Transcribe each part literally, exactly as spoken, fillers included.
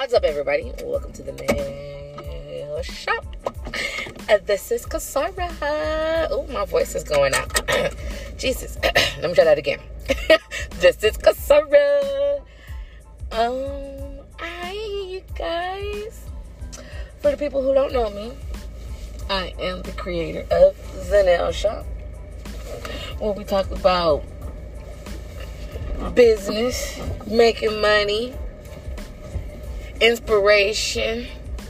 What's up, everybody? Welcome to the nail shop. Uh, this is Kasara. Oh, my voice is going out. Jesus. Let me try that again. This is Kasara. Um, hi, you guys. For the people who don't know me, I am the creator of The Nail Shop, where we talk about business, making money, inspiration,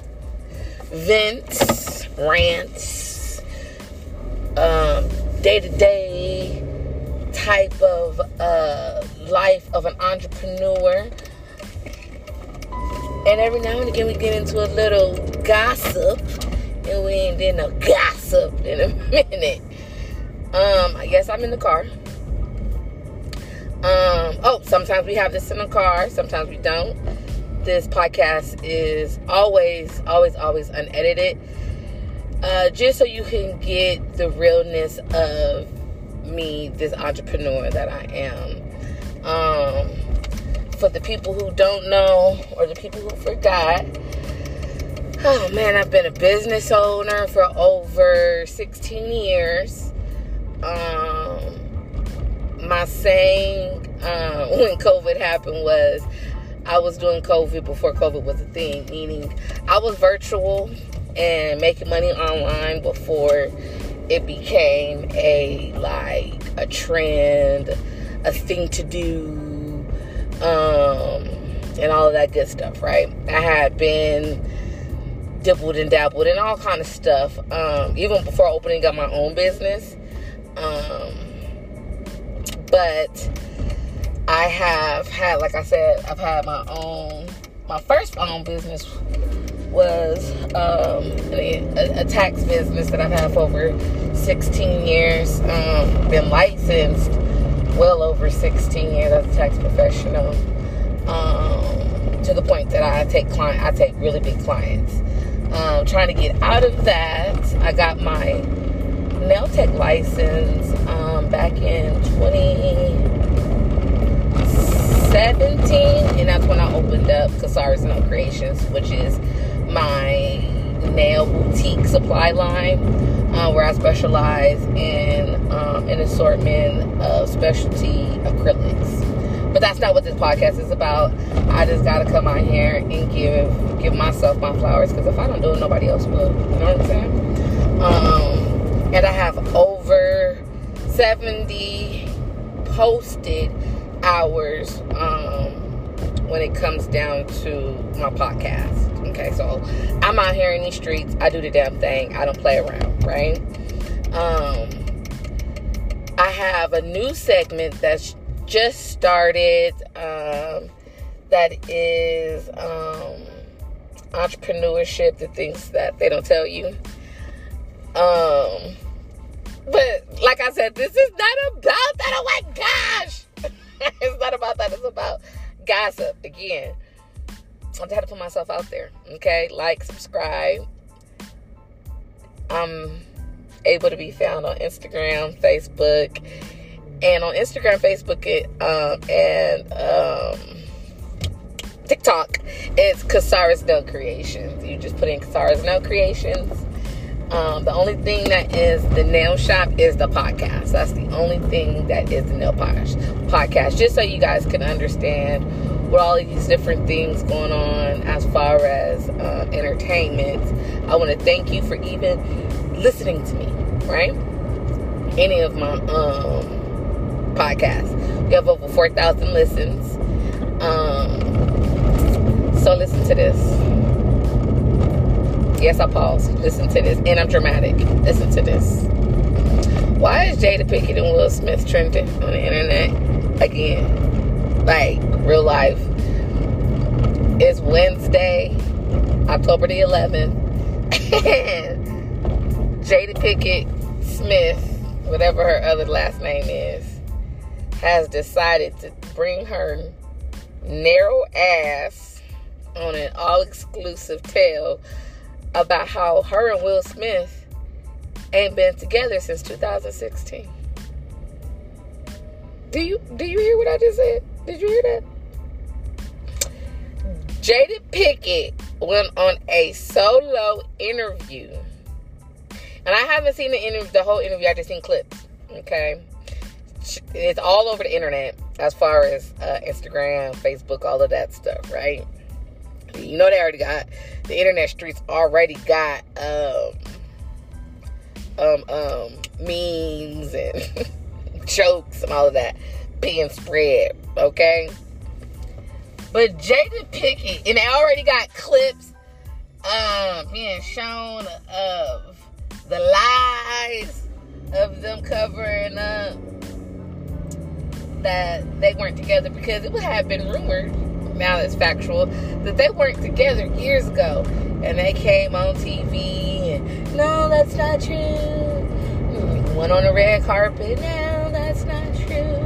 vents, rants, um, day-to-day type of uh, life of an entrepreneur. And every now and again we get into a little gossip, and we ain't did no gossip in a minute. Um, I guess I'm in the car. Um, oh, sometimes we have this in the car, sometimes we don't. This podcast is always, always, always unedited. Uh, just so you can get the realness of me, this entrepreneur that I am. Um, for the people who don't know, or the people who forgot, oh man, I've been a business owner for over sixteen years. Um, my saying uh, when COVID happened was, I was doing COVID before COVID was a thing, meaning I was virtual and making money online before it became a, like, a trend, a thing to do, um, and all of that good stuff, right? I had been dibbled and dabbled in all kind of stuff, um, even before opening up my own business, um, but I have had, like I said, I've had my own, my first own business was um, a, a tax business that I've had for over sixteen years. Um, been licensed well over sixteen years as a tax professional, um, to the point that I take client, I take really big clients. Um, trying to get out of that, I got my nail tech license um, back in twenty seventeen, and that's when I opened up Kasara's Nail Creations, which is my nail boutique supply line, uh, where I specialize in um, an assortment of specialty acrylics. But that's not what this podcast is about. I just gotta come out here and give give myself my flowers, because if I don't do it, nobody else will. You know what I'm saying? Um, and I have over seventy posted hours um, when it comes down to my podcast. Okay, so I'm out here in these streets. I do the damn thing. I don't play around, right? Um, I have a new segment that's just started um, that is um, entrepreneurship, the things that they don't tell you. Um, but like I said, this is not about that. Oh my gosh. It's not about that. It's about gossip. Again, I just had to put myself out there. Okay? Like, subscribe. I'm able to be found on Instagram, Facebook. And on Instagram, Facebook, it, um, and um, TikTok, it's Kasara's Nail Creations. You just put in Kasara's Nail Creations. Um, the only thing that is the nail shop is the podcast. That's the only thing that is the nail podcast. Just so you guys can understand what all of these different things going on as far as uh, entertainment. I want to thank you for even listening to me, right? Any of my um, podcasts. We have over four thousand listens. Um, so listen to this. Yes, I paused. Listen to this. And I'm dramatic. Listen to this. Why is Jada Pinkett and Will Smith trending on the internet again? Like, real life. It's Wednesday, October the eleventh. And Jada Pinkett Smith, whatever her other last name is, has decided to bring her narrow ass on an all-exclusive tale about how her and Will Smith ain't been together since two thousand sixteen. Do you do you hear what I just said? Did you hear that? Jada Pinkett went on a solo interview. And I haven't seen the interview, the whole interview. I just seen clips. Okay. It's all over the internet as far as uh, Instagram, Facebook, all of that stuff, right? You know, they already got, the internet streets already got um, um, um, memes and jokes and all of that being spread, okay? But Jada Pinkett, and they already got clips um, being shown of the lies of them covering up that they weren't together, because it would have been rumored, now it's factual, that they weren't together years ago. And they came on T V and, no, that's not true. Went on the red carpet, no, that's not true.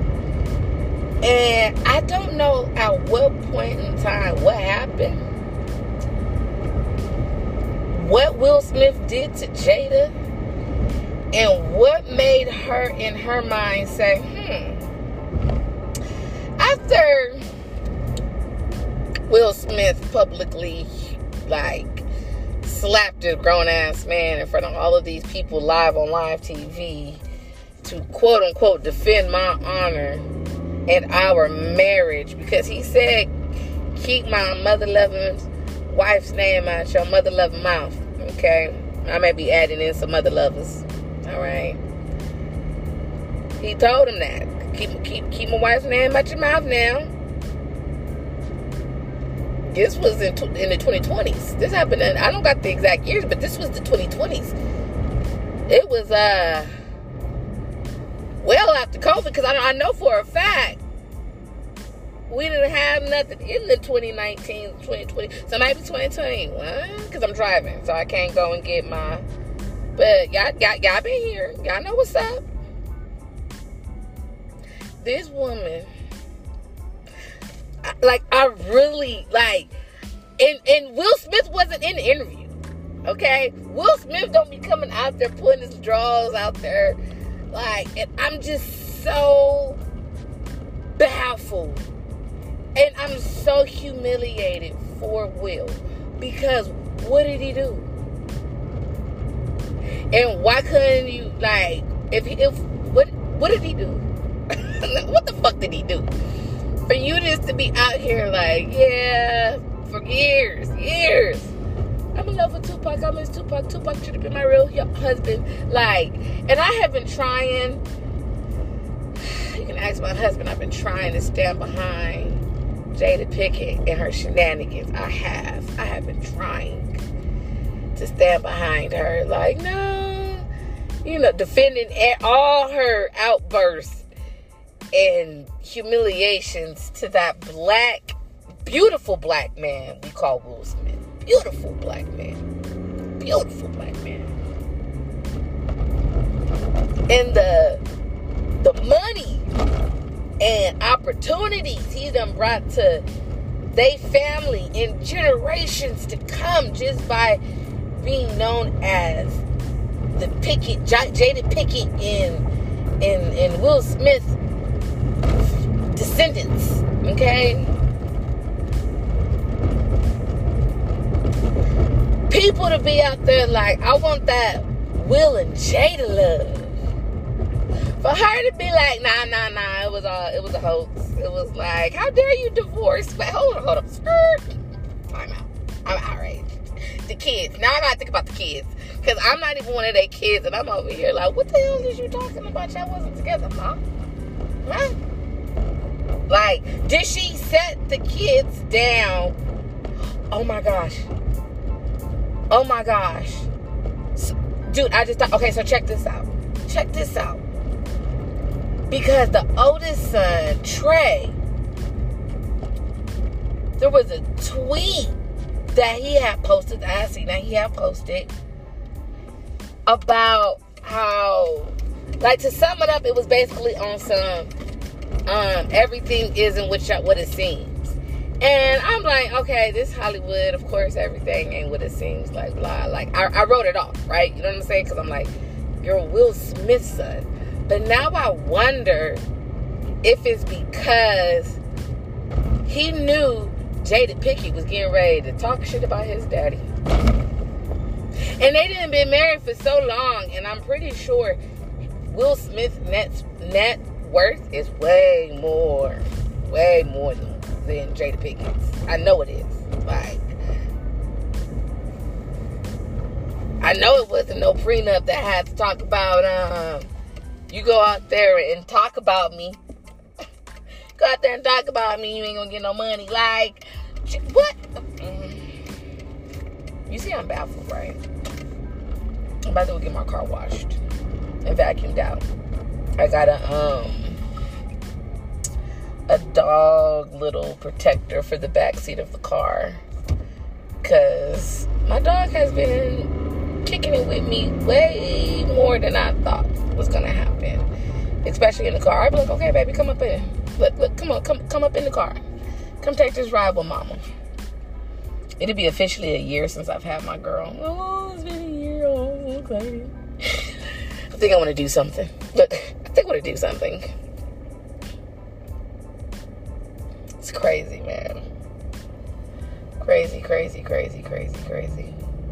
And I don't know at what point in time what happened, what Will Smith did to Jada, and what made her, in her mind, say, hmm, after Will Smith publicly, like, slapped a grown-ass man in front of all of these people live on live T V to, quote-unquote, defend my honor and our marriage, because he said, keep my mother-loving wife's name out your mother-loving mouth, okay? I may be adding in some mother lovers, all right? He told him that. Keep, keep, keep my wife's name out your mouth now. This was in, in the twenty twenties. This happened in, I don't got the exact years, but this was the twenty twenties. It was, uh, well after COVID, because I, I know for a fact we didn't have nothing in the twenty nineteen, twenty twenty. So maybe twenty twenty-one, because I'm driving, so I can't go and get my, but y'all, y'all, y'all been here. Y'all know what's up. This woman, like, I really, like, and, and Will Smith wasn't in the interview, okay? Will Smith don't be coming out there putting his drawers out there, like, and I'm just so baffled, and I'm so humiliated for Will, because what did he do? And why couldn't you, like, if he, if, what, what did he do? What the fuck did he do? For you just to be out here like, yeah, for years, years. I'm in love with Tupac. I miss Tupac. Tupac should have been my real husband. Like, and I have been trying, you can ask my husband, I've been trying to stand behind Jada Pinkett and her shenanigans. I have. I have been trying to stand behind her. Like, no, you know, defending all her outbursts and humiliations to that black, beautiful black man we call Will Smith. Beautiful black man. Beautiful black man. And the the money and opportunities he done brought to they family in generations to come just by being known as the Pickett, Jada Pinkett and, and, and Will Smith descendants, okay? People to be out there like, I want that Will and Jada love. For her to be like, nah, nah, nah, it was all, it was a hoax. It was like, how dare you divorce? But hold on, hold on, skirt. Time out. I'm outraged. The kids. Now I gotta think about the kids, because I'm not even one of their kids, and I'm over here like, what the hell is you talking about? Y'all wasn't together, Mom. Huh? Like, did she set the kids down? Oh my gosh. Oh my gosh. So, dude, I just thought, okay, so check this out. Check this out. Because the oldest son, Trey, there was a tweet that he had posted, that I seen that he had posted, about how, like, to sum it up, it was basically on some, Um, everything isn't what, what it seems. And I'm like, okay, this Hollywood, of course, everything ain't what it seems, like, blah. Like, I, I wrote it off, right? You know what I'm saying? Because I'm like, you're Will Smith's son. But now I wonder if it's because he knew Jada Pinkett was getting ready to talk shit about his daddy. And they didn't been married for so long, and I'm pretty sure Will Smith's net, net worth is way more, way more than, than Jada Pinkett's. I know it is. Like, I know it wasn't no prenup that had to talk about, um, you go out there and talk about me. Go out there and talk about me, you ain't gonna get no money. Like, what? You see I'm baffled, right? I'm about to go get my car washed and vacuumed out. I got a, um, a dog little protector for the back seat of the car. Because my dog has been kicking it with me way more than I thought was going to happen. Especially in the car. I'd be like, okay, baby, come up in. Look, look, come on, come, come up in the car. Come take this ride with mama. It'll be officially a year since I've had my girl. Oh, it's been a year. Oh, I'm so excited. I think I want to do something. But I think I want to do something. It's crazy, man. Crazy, crazy, crazy, crazy, crazy.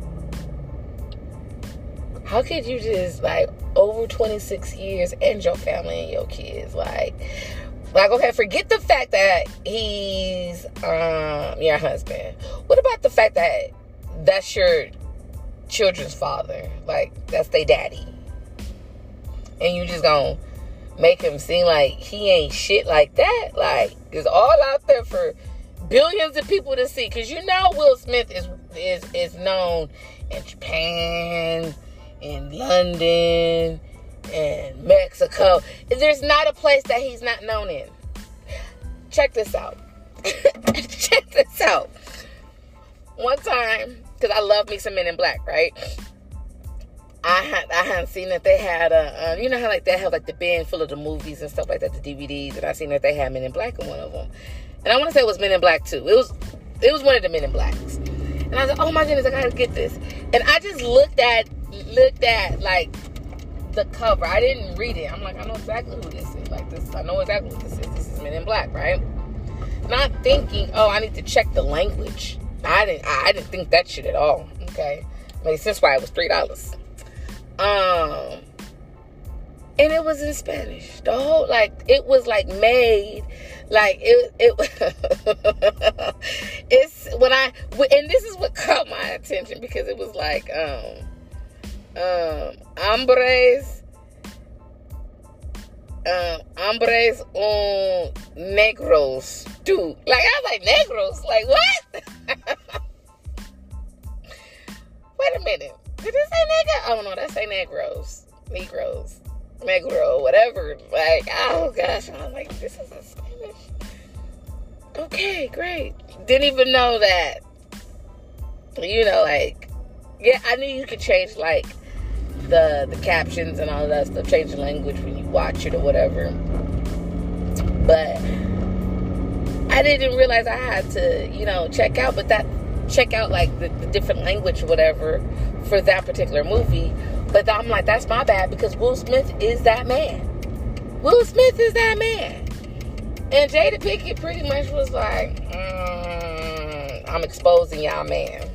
How could you just, like, over twenty-six years and your family and your kids, like... Like, okay, forget the fact that he's um, your husband. What about the fact that that's your children's father? Like, that's their daddy. And you just gonna make him seem like he ain't shit like that? Like, it's all out there for billions of people to see. Because you know Will Smith is, is, is known in Japan, in London, and Mexico. There's not a place that he's not known in. Check this out. Check this out. One time, because I love me some Men in Black, right? I had I hadn't seen that they had a um, you know how like they have like the bin full of the movies and stuff like that, the D V Ds, and I seen that they had Men in Black in one of them, and I want to say it was Men in Black too. It was it was one of the Men in Blacks, and I was like, oh my goodness, I gotta get this, and I just looked at looked at like. the cover. I didn't read it. I'm like, I know exactly who this is. Like this, I know exactly what this is. This is Men in Black, right? Not thinking, oh, I need to check the language. I didn't. I didn't think that shit at all. Okay, makes sense why it was three dollars. Um, and it was in Spanish. The whole like it was like made like it. It it's when I and this is what caught my attention because it was like um. Um, hombres, um, hombres un negros, dude. Like, I was like, negros? Like, what? Wait a minute. Did it say nigga? Oh, no, that say negros. Negros. Negro, whatever. Like, oh, gosh. I was like, this is in Spanish. Okay, great. Didn't even know that. You know, like, yeah, I knew you could change, like, the the captions and all of that stuff, change the language when you watch it or whatever. But I didn't realize I had to, you know, check out, but that check out like the, the different language or whatever for that particular movie. But I'm like, that's my bad because Will Smith is that man. Will Smith is that man. And Jada Pinkett pretty much was like, mm, I'm exposing y'all man.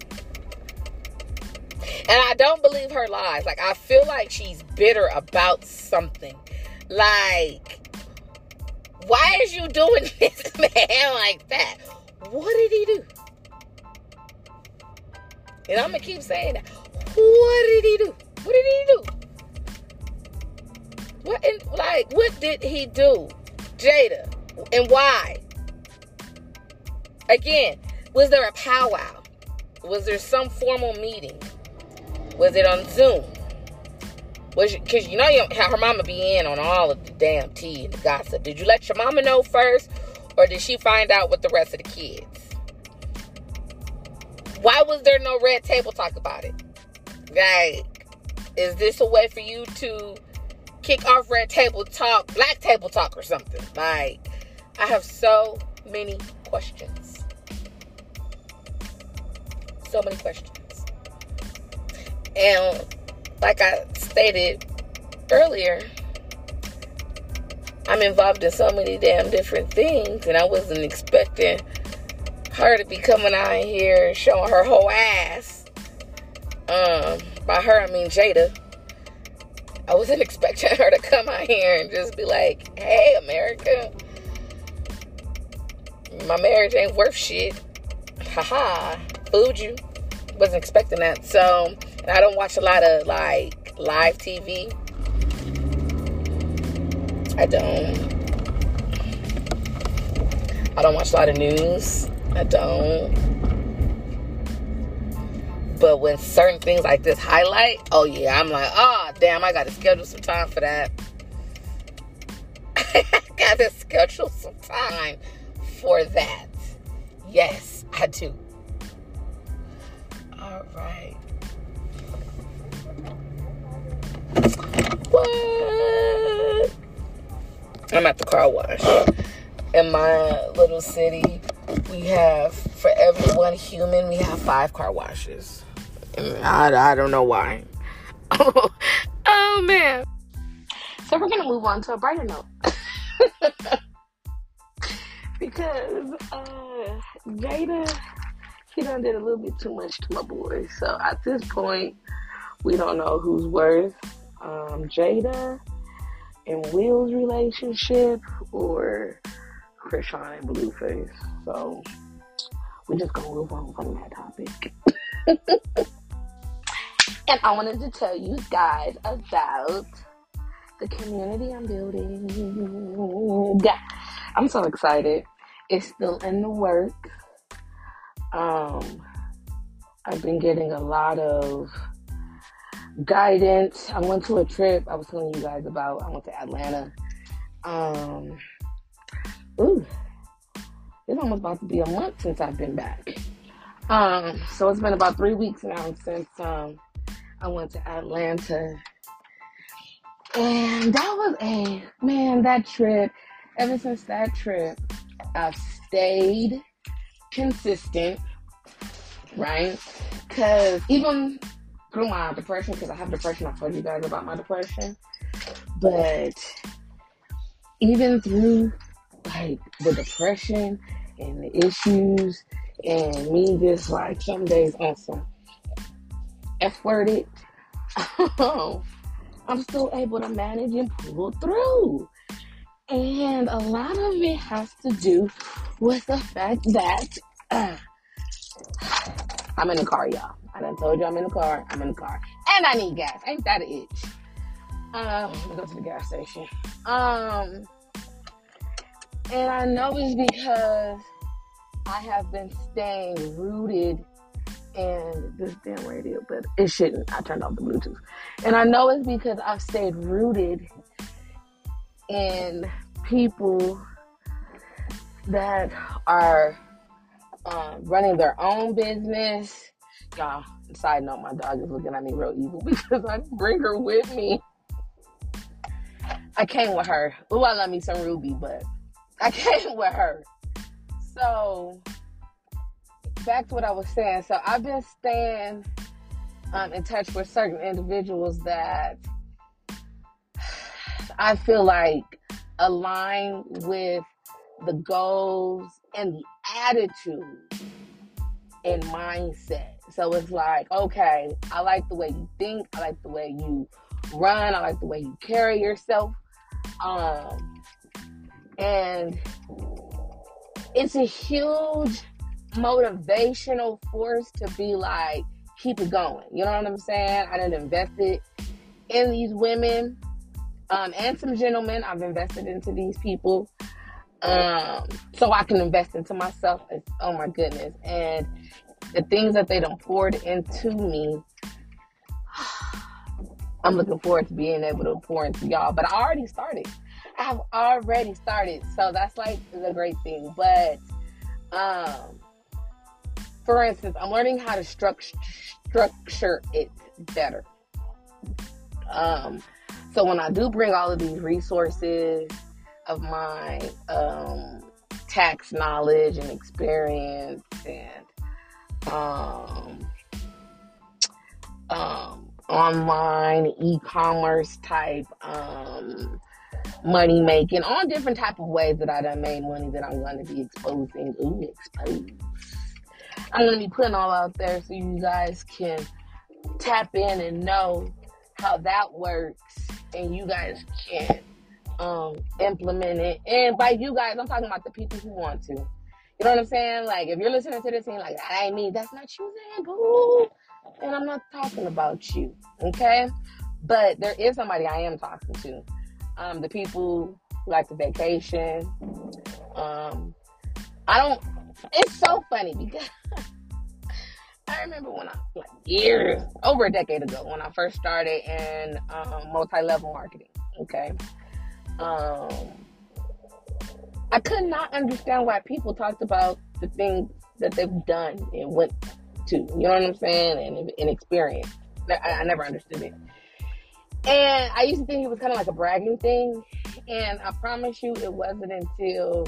And I don't believe her lies. Like, I feel like she's bitter about something. Like, why is you doing this man like that? What did he do? And I'm going to keep saying that. What did he do? What did he do? What, in, like, what did he do? Jada. And why? Again, was there a powwow? Was there some formal meeting? Was it on Zoom? Was because you know you, how her mama be in on all of the damn tea and the gossip. Did you let your mama know first, or did she find out with the rest of the kids? Why was there no red table talk about it? Like, is this a way for you to kick off red table talk, black table talk, or something? Like, I have so many questions. So many questions. And like I stated earlier, I'm involved in so many damn different things, and I wasn't expecting her to be coming out here showing her whole ass. Um, by her, I mean Jada. I wasn't expecting her to come out here and just be like, hey, America, my marriage ain't worth shit. Haha, fooled you. Wasn't expecting that. So, and I don't watch a lot of, like, live T V. I don't. I don't watch a lot of news. I don't. But when certain things like this highlight, oh yeah, I'm like, oh, damn, I got to schedule some time for that. I got to schedule some time for that. Yes, I do. All right. What? I'm at the car wash. In my little city, we have, for every one human, we have five car washes. And I, I don't know why. Oh, oh, man. So we're going to move on to a brighter note. Because uh, Jada, she done did a little bit too much to my boy. So at this point, we don't know who's worse. Um, Jada and Will's relationship or Chrisean and Blueface. So we're just gonna move on from that topic. And I wanted to tell you guys about the community I'm building. Yeah, I'm so excited. It's still in the works. Um, I've been getting a lot of guidance. I went to a trip I was telling you guys about. I went to Atlanta. Um, ooh, it's almost about to be a month since I've been back. Um, so it's been about three weeks now since um I went to Atlanta. And that was a, man, that trip, ever since that trip, I've stayed consistent, right? Because even through my depression, because I have depression, I've told you guys about my depression, but even through, like, the depression and the issues and me just, like, some days on some F-worded, I'm still able to manage and pull through. And a lot of it has to do with the fact that uh, I'm in the car, y'all. I done told you I'm in the car. I'm in the car. And I need gas. Ain't that an itch? Um, let me go to the gas station. Um, and I know it's because I have been staying rooted in this damn radio, but it shouldn't. I turned off the Bluetooth. And I know it's because I've stayed rooted in people that are uh, running their own business. Y'all, side note, my dog is looking at me real evil because I didn't bring her with me. I came with her. Ooh, I love me some Ruby, but I came with her. So back to what I was saying. So I've been staying um, in touch with certain individuals that I feel like align with the goals and the attitude and mindset. So it's like, okay, I like the way you think. I like the way you run. I like the way you carry yourself. Um, and it's a huge motivational force to be like, keep it going. You know what I'm saying? I done invested in these women um, and some gentlemen. I've invested into these people um, so I can invest into myself. It's, oh my goodness. And the things that they done poured into me, I'm looking forward to being able to pour into y'all. But I already started. I have already started. So that's like the great thing. But um, for instance, I'm learning how to structure structure it better. Um, so when I do bring all of these resources of my um, tax knowledge and experience and um, um, online e-commerce type um, money making, all different type of ways that I done made money that I'm going to be exposing. Ooh, exposed. I'm going to be putting all out there so you guys can tap in and know how that works, and you guys can um, implement it. And by you guys, I'm talking about the people who want to. You know what I'm saying? Like, if you're listening to this and you're like, that ain't me, that's not you, then, boo. And I'm not talking about you, okay? But there is somebody I am talking to. Um, the people who like to vacation. Um, I don't, it's so funny because I remember when I, like years, over a decade ago, when I first started in um, multi-level marketing, okay? Um, I could not understand why people talked about the things that they've done and went to, you know what I'm saying, and, and experienced. I, I never understood it. And I used to think it was kind of like a bragging thing. And I promise you, it wasn't until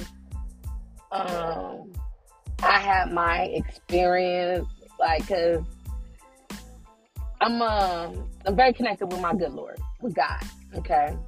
um, I had my experience, like, cause I'm um I'm very connected with my good Lord, with God, okay?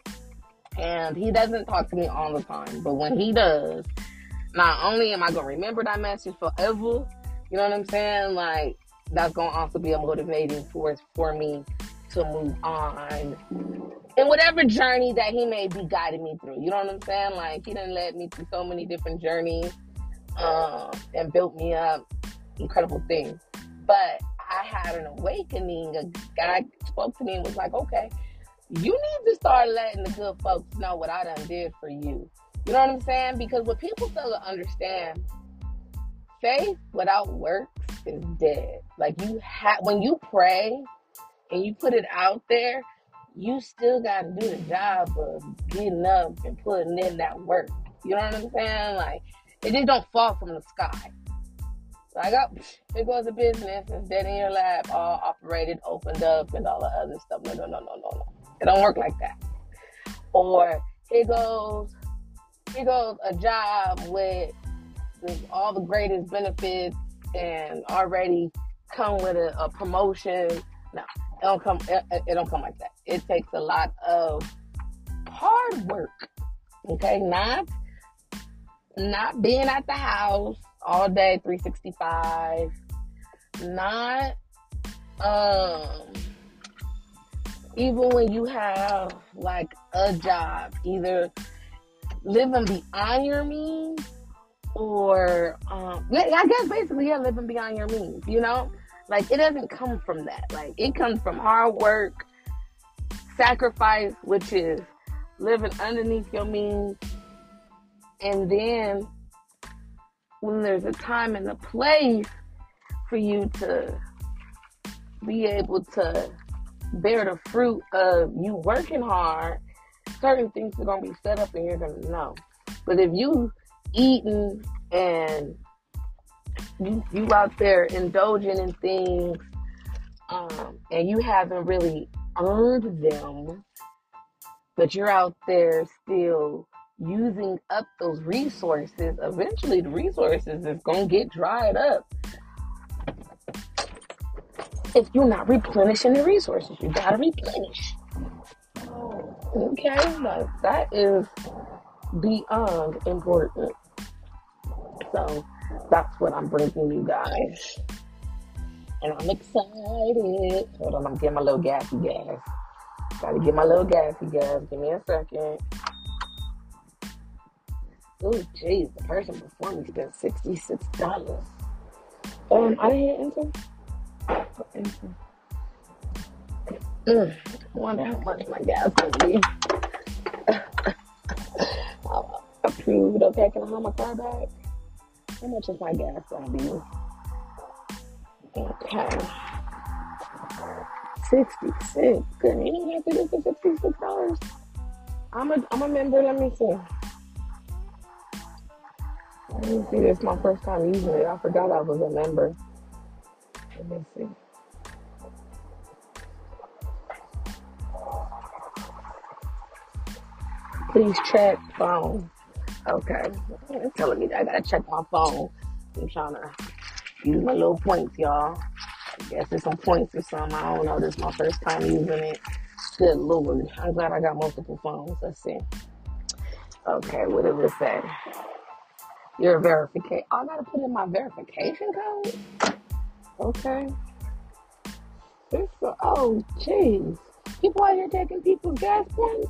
And he doesn't talk to me all the time, but when he does, not only am I gonna remember that message forever, you know what I'm saying? Like, that's gonna also be a motivating force for me to move on in whatever journey that he may be guiding me through. You know what I'm saying? Like, he done led me through so many different journeys um, and built me up incredible things. But I had an awakening. A guy spoke to me and was like, okay, you need to start letting the good folks know what I done did for you. You know what I'm saying? Because what people fail to understand, faith without works is dead. Like, you have, when you pray and you put it out there, you still got to do the job of getting up and putting in that work. You know what I'm saying? Like, it just don't fall from the sky. Like, oh, here goes a business, it's dead in your lap, all operated, opened up, and all the other stuff. No, no, no, no, no, no. It don't work like that. Or here goes, here goes a job with, with all the greatest benefits and already come with a, a promotion. No, it don't come. It, it don't come like that. It takes a lot of hard work. Okay, not not being at the house all day, three sixty-five. Not um even when you have like a job, either living beyond your means or um I guess basically yeah, living beyond your means, you know? Like, it doesn't come from that. Like, it comes from hard work, sacrifice, which is living underneath your means. And then when there's a time and a place for you to be able to bear the fruit of you working hard, certain things are going to be set up and you're going to know. But if you eating and you, you out there indulging in things um, and you haven't really earned them, but you're out there still using up those resources, eventually the resources is going to get dried up if you're not replenishing the resources. You got to replenish. Okay, like, that is beyond important. So that's what I'm bringing you guys. And I'm excited. Hold on, I'm getting my little gassy gas. Gotta get my little gassy gas. Give me a second. Oh, jeez, the person before me spent sixty-six dollars. Um, I didn't hit enter. enter. Mm, I wonder how much my gas will be. Approved. Okay, can I have my car back? How much is my gas gonna be? Okay. sixty-six. Good. You don't have to do for sixty-six dollars. I'm a, I'm a member. Let me see. Let me see. This is my first time using it. I forgot I was a member. Let me see. Please check phone. Okay. It's telling me that I gotta check my phone. I'm trying to use my little points, y'all. I guess there's some points or something. I don't know. This is my first time using it. Good Lord. I'm glad I got multiple phones. Let's see. Okay, what does it say? Your verification. I gotta put in my verification code? Okay. It's for, oh, jeez. People out here taking people's gas points?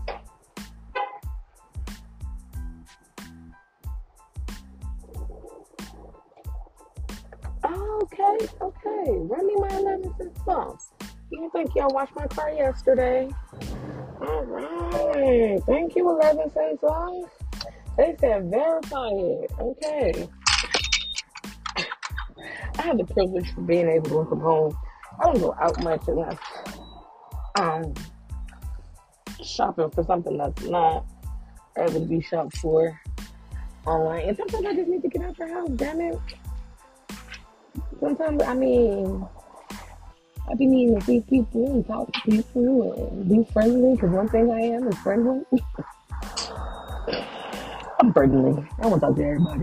Oh, okay, okay. Run me my eleven cents off. You think y'all washed my car yesterday? All right. Thank you, eleven cents off. They said verify it. Okay. I have the privilege of being able to work from home. I don't go out much unless um shopping for something that's not able to be shopped for online. And sometimes I just need to get out the house, damn it. Sometimes, I mean, I be needing to see people and talk to people and be friendly, because one thing I am is friendly. I'm friendly. I want to talk to everybody.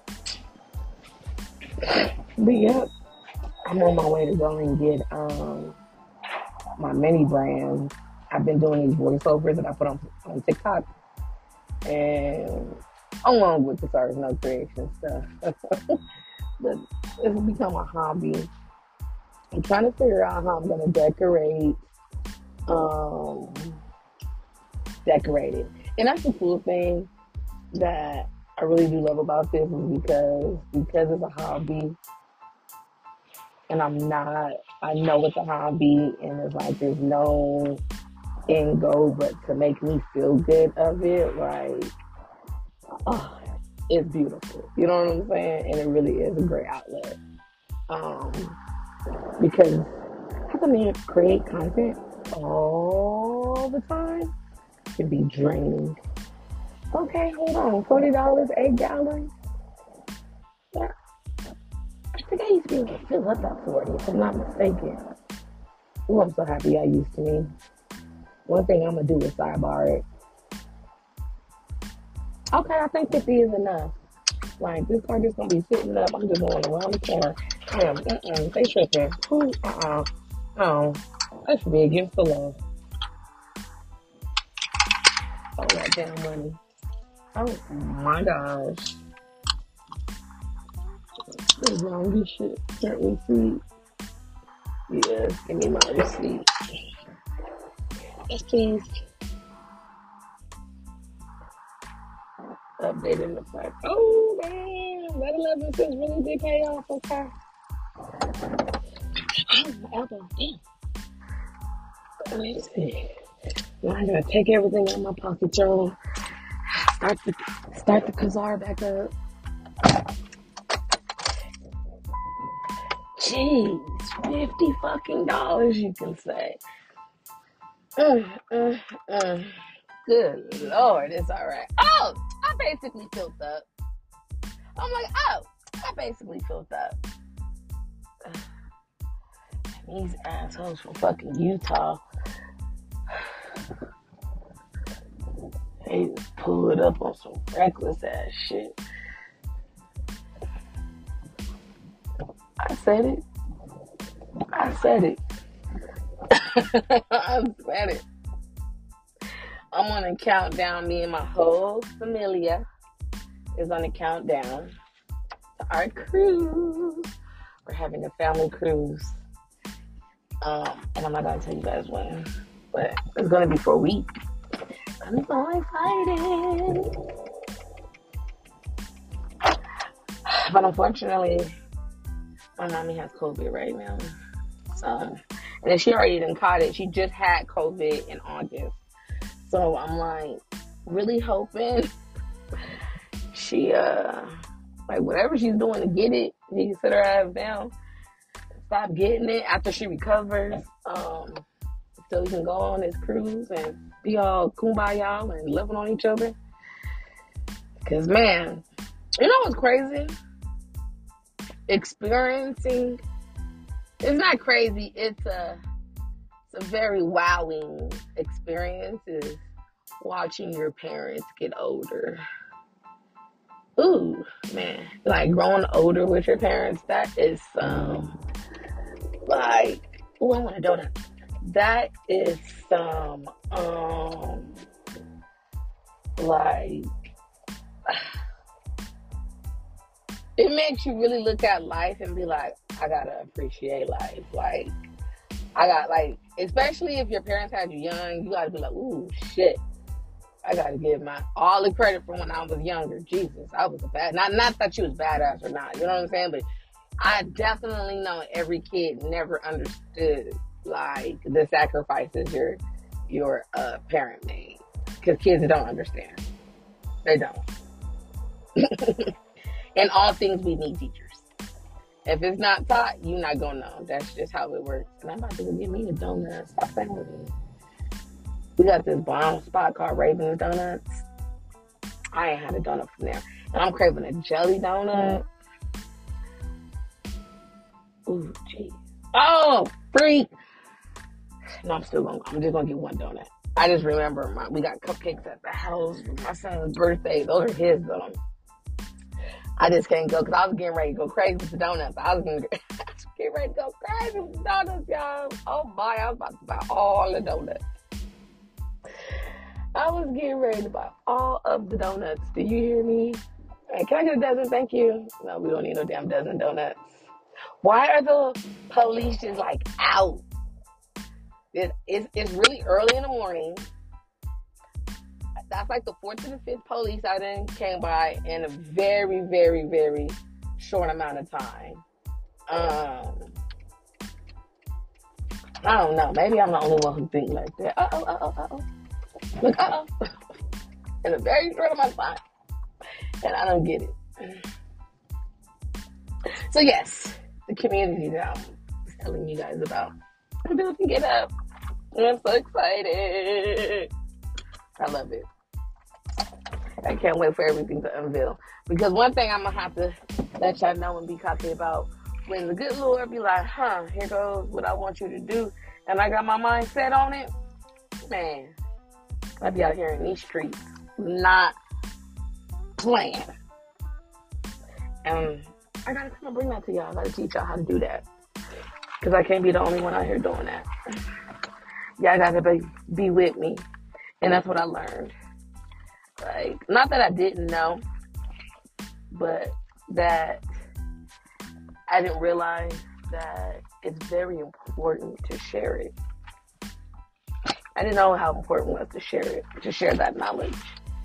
But yeah, I'm on my way to go and get um my mini brand. I've been doing these voiceovers that I put on, on TikTok, and along with the Stars No Creation stuff. But it's become a hobby. I'm trying to figure out how I'm gonna decorate, um, decorate it. And that's the cool thing that I really do love about this, is because because it's a hobby, and I'm not. I know it's a hobby, and it's like there's no end goal but to make me feel good of it. Like, oh, it's beautiful. You know what I'm saying? And it really is a great outlet. Um, because how can you create content all the time? It can be draining. Okay, hold on. forty dollars, eight gallons? Yeah. I think I used to be able to fill up that forty, if I'm not mistaken. Oh, I'm so happy I used to me. One thing I'm going to do is sidebar it. Okay, I think fifty is enough. Like, this car just going to be sitting up. I'm just going around the corner. Damn, uh-uh, they tripping. Who, uh-uh. Oh, that should be against the law. All that damn money. Oh, my gosh. What's wrong with this shit? Can't receipt. Yes, give me my receipt. Yes, please. Updating the fact. Oh, damn. That eleven cents really did pay off. Okay. Oh, my elbow. Damn. Let's see. Now I gotta take everything out of my pocket, y'all. Start the, start the Kazar back up. Jeez. fifty fucking dollars, you can say. Mm, mm, mm. Good Lord, it's all right. Oh, I basically filled up. I'm like, oh, I basically filled up. These assholes from fucking Utah, they just pull it up on some reckless ass shit. I said it. I said it. I said it. I'm on a countdown. Me and my whole familia is on a countdown to our cruise. We're having a family cruise. Um, and I'm not going to tell you guys when, but it's going to be for a week. I'm so excited. But unfortunately, my mommy has COVID right now. So, and then she already done caught it. She just had COVID in August. So I'm like really hoping she, uh, like whatever she's doing to get it, she can sit her ass down, stop getting it after she recovers, um, so we can go on this cruise and be all kumbaya and loving on each other. Cause man, you know what's crazy? Experiencing, it's not crazy, it's a, it's a very wowing experience, is watching your parents get older. Ooh, man. Like, growing older with your parents, that is, um, like, ooh, I want a donut. that is some, um, like, it makes you really look at life and be like, I gotta appreciate life. Like, I got, like, especially if your parents had you young, you gotta be like, ooh, shit. I gotta give my all the credit from when I was younger. Jesus, I was a bad, not, not that you was badass or not, you know what I'm saying? But I definitely know every kid never understood, like, the sacrifices your, your, uh, parent made. Because kids don't understand. They don't. In all things, we need teachers. If it's not taught, you're not gonna know. That's just how it works. And I'm about to go get me a donut. Stop playing with me. We got this bomb spot called Raven's Donuts. I ain't had a donut from there. And I'm craving a jelly donut. Ooh, geez. Oh, freak. No, I'm still gonna, I'm just gonna get one donut. I just remember my, we got cupcakes at the house for my son's birthday. Those are his, though. I just can't go because I was getting ready to go crazy with the donuts. I was, gonna, I was getting ready to go crazy with the donuts, y'all. Oh, my. I was about to buy all the donuts. I was getting ready to buy all of the donuts. Do you hear me? Hey, can I get a dozen? Thank you. No, we don't need no damn dozen donuts. Why are the police just, like, out? It, it's, it's really early in the morning. That's like the fourth and the fifth police I then came by in a very, very, very short amount of time. Um, I don't know. Maybe I'm the only one who thinks like that. Uh-oh, uh-oh, uh-oh. Look, uh-oh. In a very short amount of time. And I don't get it. So, yes, the community that I was telling you guys about. I'm building it up. I'm so excited. I love it. I can't wait for everything to unveil. Because one thing I'm going to have to let y'all know and be cocky about, when the good Lord be like, huh, here goes what I want you to do, and I got my mind set on it, man, I be out here in these streets, not playing. And I got to come and bring that to y'all. I got to teach y'all how to do that. Because I can't be the only one out here doing that. Y'all got to be, be with me. And that's what I learned. Like, not that I didn't know, but that I didn't realize that it's very important to share it. I didn't know how important it was to share it, to share that knowledge.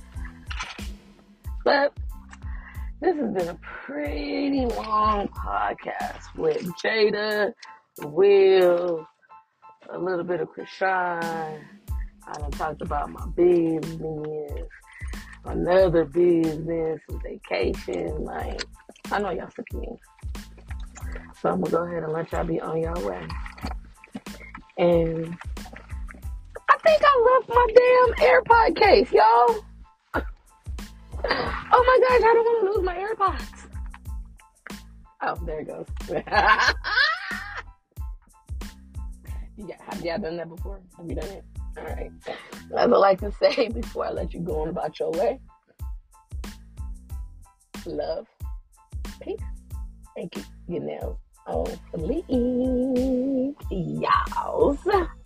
But this has been a pretty long podcast with Jada, Will, a little bit of Krishan. I done talked about my business, another business, vacation. Like, I know y'all sick of me. So I'm going to go ahead and let y'all be on y'all way. And I think I left my damn AirPod case, y'all. Oh my gosh, I don't want to lose my AirPods. Oh, there it goes. Yeah, have y'all done that before? Have you done it? All right. As I like to say before I let you go on about your way, love, peace, and keep your nails on fleek. Y'all.